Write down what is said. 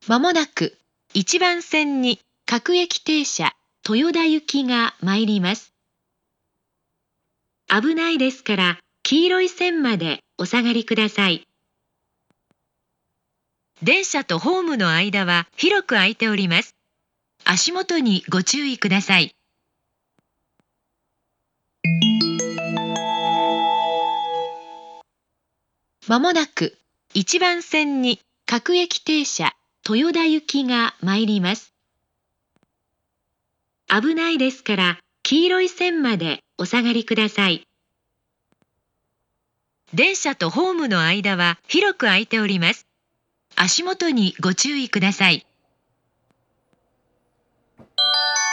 まもなく1番線に各駅停車豊田行きが参ります。危ないですから黄色い線までお下がりください。電車とホームの間は広く空いております。足元にご注意ください。まもなく1番線に各駅停車豊田行きが参ります。危ないですから黄色い線までお下がりください。電車とホームの間は広く空いております。足元にご注意ください。